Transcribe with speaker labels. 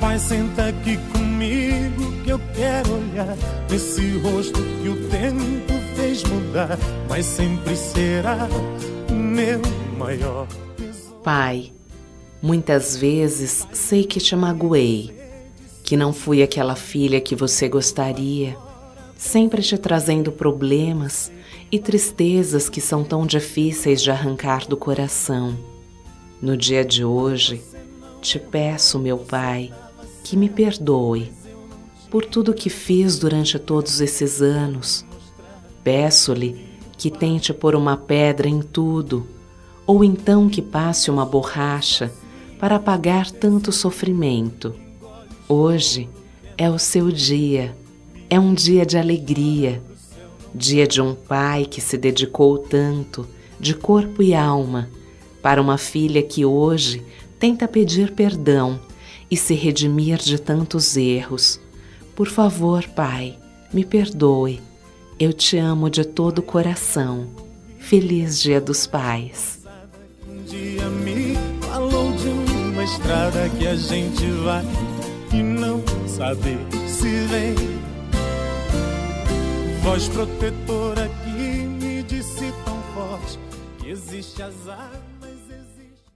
Speaker 1: Vai, senta aqui comigo que eu quero olhar nesse rosto que o tempo fez mudar, mas sempre será o meu maior tesouro.
Speaker 2: Pai, muitas vezes sei que te magoei, que não fui aquela filha que você gostaria, sempre te trazendo problemas e tristezas que são tão difíceis de arrancar do coração. No dia de hoje, te peço, meu Pai, que me perdoe por tudo que fiz durante todos esses anos. Peço-lhe que tente pôr uma pedra em tudo, ou então que passe uma borracha para apagar tanto sofrimento. Hoje é o seu dia, é um dia de alegria, dia de um pai que se dedicou tanto, de corpo e alma, para uma filha que hoje tenta pedir perdão e se redimir de tantos erros. Por favor, Pai, me perdoe. Eu te amo de todo o coração. Feliz Dia dos Pais.
Speaker 1: Um dia me falou de uma estrada que a gente vai e não saber se vem. Voz protetora que me disse tão forte que existe azar.